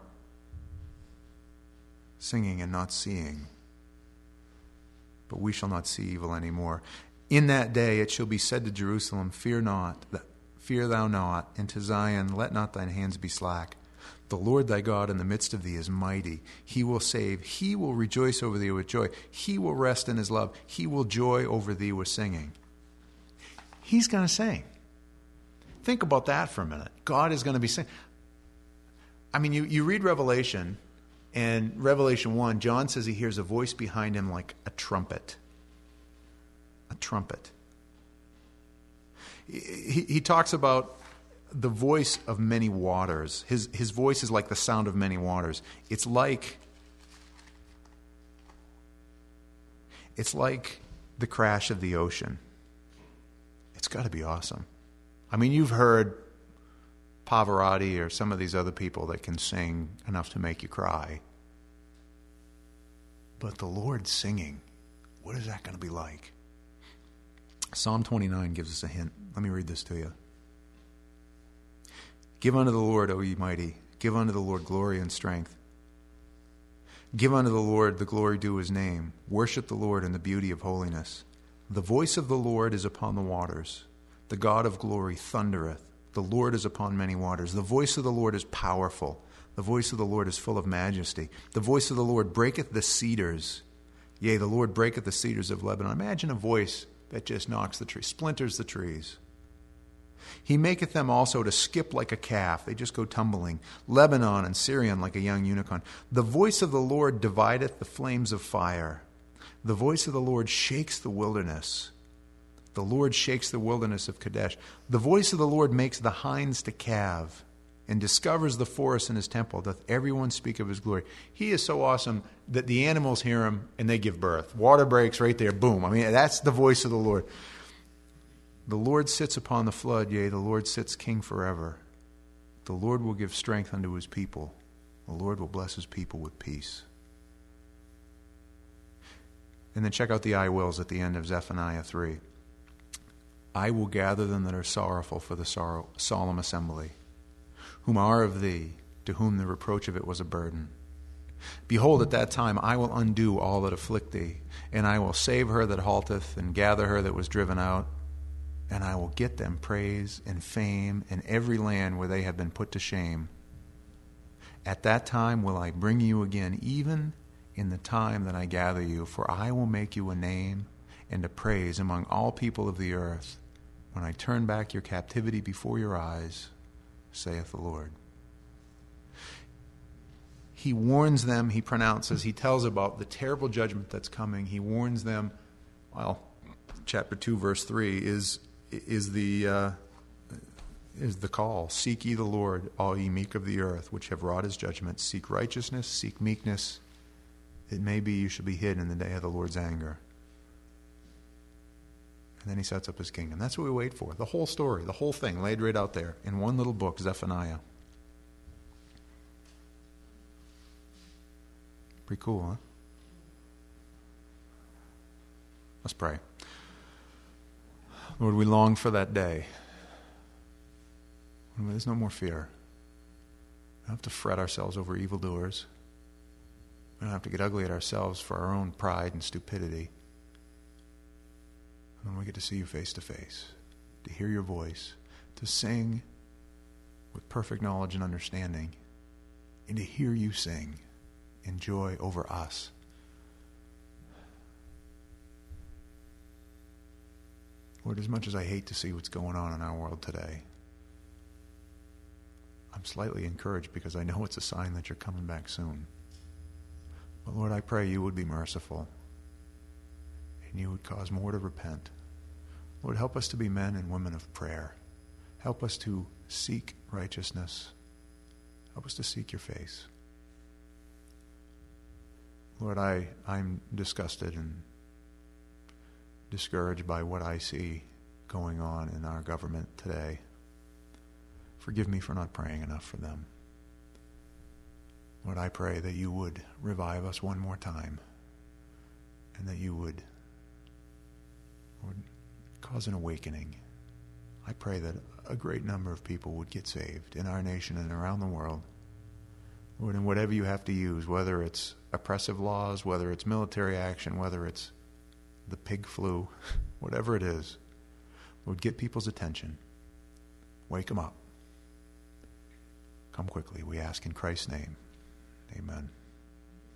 singing and not seeing. But we shall not see evil anymore. In that day it shall be said to Jerusalem, Fear not, fear thou not, and to Zion, let not thine hands be slack. The Lord thy God in the midst of thee is mighty. He will save. He will rejoice over thee with joy. He will rest in his love. He will joy over thee with singing. He's going to sing. Think about that for a minute. God is going to be singing. I mean, you, you read Revelation, and Revelation one, John says he hears a voice behind him like a trumpet. A trumpet. He, he talks about the voice of many waters. His, his voice is like the sound of many waters. It's like, it's like the crash of the ocean. It's got to be awesome. I mean, you've heard Pavarotti or some of these other people that can sing enough to make you cry. But the Lord singing, what is that going to be like? Psalm twenty-nine gives us a hint. Let me read this to you. Give unto the Lord, O ye mighty. Give unto the Lord glory and strength. Give unto the Lord the glory due his name. Worship the Lord in the beauty of holiness. The voice of the Lord is upon the waters. The God of glory thundereth. The Lord is upon many waters. The voice of the Lord is powerful. The voice of the Lord is full of majesty. The voice of the Lord breaketh the cedars. Yea, the Lord breaketh the cedars of Lebanon. Imagine a voice that just knocks the trees, splinters the trees. He maketh them also to skip like a calf. They just go tumbling. Lebanon and Syrian like a young unicorn. The voice of the Lord divideth the flames of fire. The voice of the Lord shakes the wilderness. The Lord shakes the wilderness of Kadesh. The voice of the Lord makes the hinds to calve and discovers the forest in his temple. Doth everyone speak of his glory? He is so awesome that the animals hear him and they give birth. Water breaks right there. Boom. I mean, that's the voice of the Lord. The Lord sits upon the flood, yea, the Lord sits king forever. The Lord will give strength unto his people. The Lord will bless his people with peace. And then check out the I wills at the end of Zephaniah three. I will gather them that are sorrowful for the sorrow, solemn assembly, whom are of thee, to whom the reproach of it was a burden. Behold, at that time I will undo all that afflict thee, and I will save her that halteth, and gather her that was driven out. And I will get them praise and fame in every land where they have been put to shame. At that time will I bring you again, even in the time that I gather you, for I will make you a name and a praise among all people of the earth, when I turn back your captivity before your eyes, saith the Lord. He warns them, he pronounces, he tells about the terrible judgment that's coming. He warns them, well, chapter two, verse three is is the uh, is the call. Seek ye the Lord, all ye meek of the earth, which have wrought his judgment. Seek righteousness, seek meekness. It may be you shall be hid in the day of the Lord's anger. And then he sets up his kingdom. That's what we wait for. The whole story, the whole thing laid right out there in one little book, Zephaniah. Pretty cool, huh? Let's pray. Lord, we long for that day when there's no more fear. We don't have to fret ourselves over evildoers. We don't have to get ugly at ourselves for our own pride and stupidity. And then we get to see you face to face, to hear your voice, to sing with perfect knowledge and understanding, and to hear you sing in joy over us. Lord, as much as I hate to see what's going on in our world today, I'm slightly encouraged because I know it's a sign that you're coming back soon. But Lord, I pray you would be merciful and you would cause more to repent. Lord, help us to be men and women of prayer. Help us to seek righteousness. Help us to seek your face. Lord, I, I'm disgusted and discouraged by what I see going on in our government today. Forgive me for not praying enough for them. Lord, I pray that you would revive us one more time and that you would, Lord, cause an awakening. I pray that a great number of people would get saved in our nation and around the world. Lord, and whatever you have to use, whether it's oppressive laws, whether it's military action, whether it's the pig flu, whatever it is, Lord, get people's attention. Wake them up. Come quickly, we ask in Christ's name. Amen.